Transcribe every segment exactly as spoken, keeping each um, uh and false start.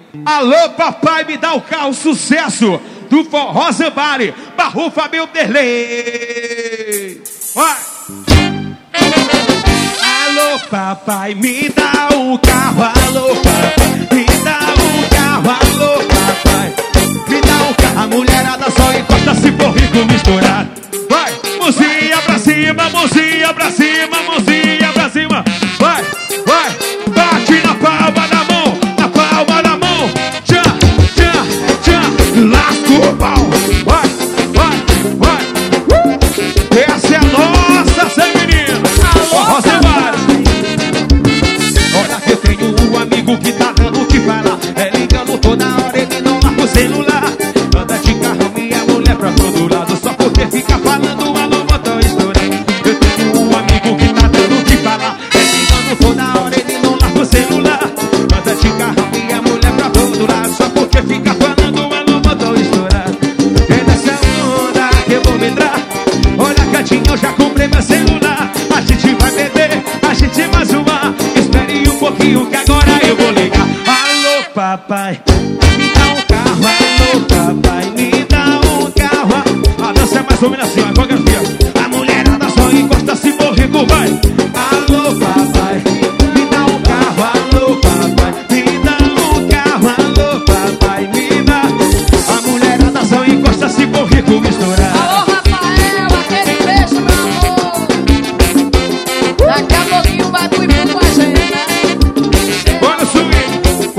Alô, papai, me dá o carro, sucesso do Forró Zambari, Barro Fabio Derlei. Vai! Alô, papai, me dá o carro, alô, papai, me dá o carro, alô, papai, me dá o carro. A mulherada só encosta se for rico misturado. Vai, mãozinha pra cima, mãozinha pra cima, mãozinha pra cima. Vai, vai, bate na palma da mão, na palma da mão. Tchá, tchá, tchá, lasca o pau. Vai, vai, vai. Essa é a nossa, sem menino. Forró Zambari. Olha que eu tenho um amigo que tá dando o que falar. É ligando toda hora, ele não larga o celular. Anda de carro, minha mulher pra todo lado, só porque fica falando alô, botão estourando. Eu tenho um amigo que tá dando o que falar. É ligando toda hora, ele não larga o celular. Anda de carro, minha mulher pra todo lado, só porque fica falando alô, botão estourando. É nessa onda que eu vou me entrar. Olha, Cantinho, eu já comprei meu celular. A gente vai beber, a gente vai zoar. Espere um pouquinho que agora eu vou ligar. Alô, papai, me dá um carro. Alô, papai, me dá um carro. A dança é mais ou menos assim, ó, coreografia. A mulherada só encosta se for rico, vai. Alô, papai, me dá um carro. Alô, papai, me dá um carro. Alô, papai, me dá. A mulherada só encosta se for rico misturar. Alô, Rafael, aquele beijo, meu amor. Daqui a pouquinho vai pro Ipu com a gente, né? Bora subir.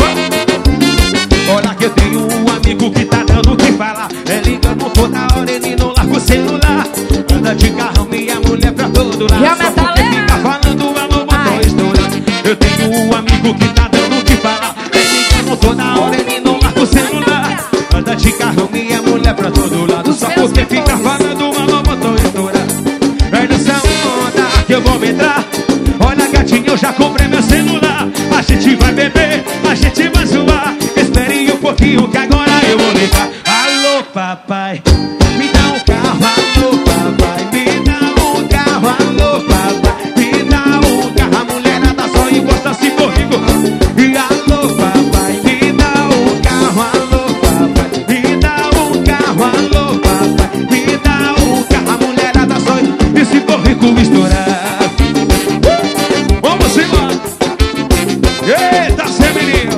Olha que eu tenho um amigo que tá dando o que falar. É ligando toda hora, ele não larga o celular. Anda de carro, minha mulher pra todo lado, E a só porque metaleira? fica falando alô, botão estourando. Eu tenho um amigo que tá dando o que falar. É ligando toda hora, ele não larga o celular. Anda de carro, minha mulher pra todo lado, só porque fica falando alô, botão estourando. É nessa onda que eu vou me entrar. Olha, gatinho, eu já comprei meu celular. A gente vai beber, a gente vai zoar. Espere um pouquinho que agora eu vou ligar. Alô, papai, me dá um carro. Alô, papai, me dá um carro. Alô, papai, me dá um carro. A mulherada só encosta se for rico. E alô, papai, me dá um carro. Alô, papai, me dá um carro. Alô, papai, me dá um carro. A mulherada só encosta se for rico misturar. Vamos embora. Eita, sem menino.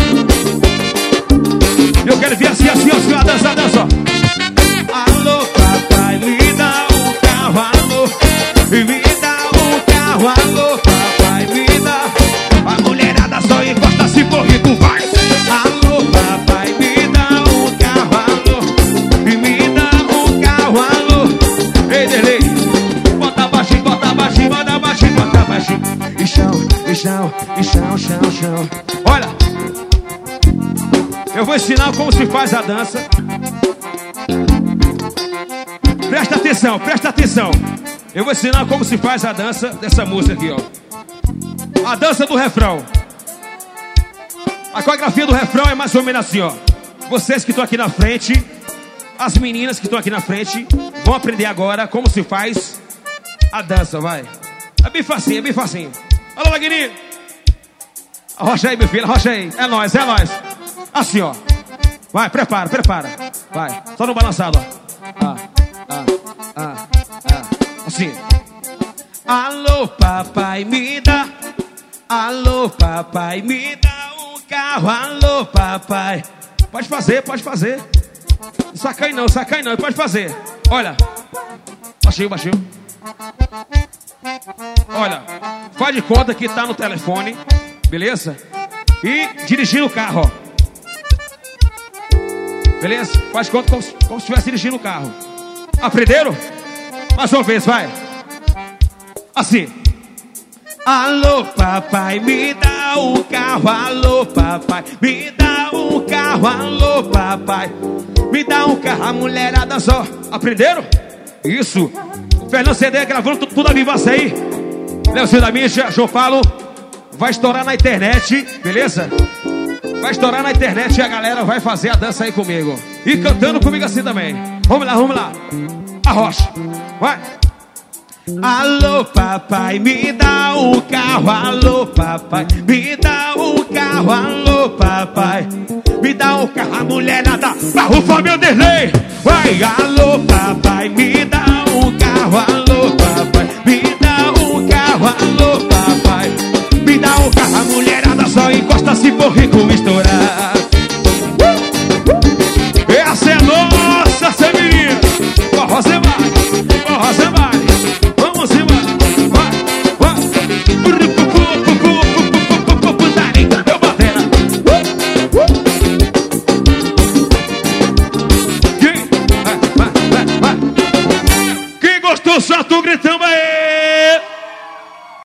Eu quero ver assim, assim, assim, a dança, a dança. Alô, papai, me dá um carro. Alô, me dá um carro. Alô, papai, me dá. A mulherada só encosta se for rico, vai. Alô, papai, me dá um carro. Alô, me dá um carro. Alô, ei, Derlei, bota baixinho, bota baixinho, bota baixinho, bota baixinho. E chão, e chão, e chão, chão, chão. Olha, eu vou ensinar como se faz a dança. Presta atenção, presta atenção. Eu vou ensinar como se faz a dança dessa música aqui, ó. A dança do refrão. A coreografia do refrão é mais ou menos assim, ó. Vocês que estão aqui na frente, as meninas que estão aqui na frente, vão aprender agora como se faz a dança, vai. É bem facinho, é bem facinho. Alô, Magninho. Arrocha aí, meu filho, arrocha aí. É nóis, é nóis. Assim, ó. Vai, prepara, prepara. Vai, só no balançado, ó. Ah, ah, ah, ah. Assim. Alô, papai, me dá. Alô, papai, me dá um carro. Alô, papai. Pode fazer, pode fazer. Não sacai não, sacai não, pode fazer. Olha. Baixinho, baixinho. Olha, faz de conta que tá no telefone, beleza? E dirigindo o carro, ó. Beleza? Faz de conta como se, como se estivesse dirigindo o carro. Aprenderam? Mais uma vez, vai. Assim. Alô, papai, me dá um carro. Alô, papai, me dá um carro. Alô, papai, me dá um carro. A mulherada só. Aprenderam? Isso. Fernando C D gravando tudo, tudo a vivaça aí. Leozinho da Mídia, João Paulo. Vai estourar na internet, beleza? Vai estourar na internet e a galera vai fazer a dança aí comigo. E cantando comigo assim também. Vamos lá, vamos lá. Arrocha. Vai. Alô, papai, me dá um carro. Alô, papai, me dá um carro. Alô, alô papai, me dá um carro, a mulherada pra rufar meu delay. Vai, alô papai, me dá um carro, alô papai, me dá um carro, alô papai, me dá um carro, a mulherada só encosta se for rico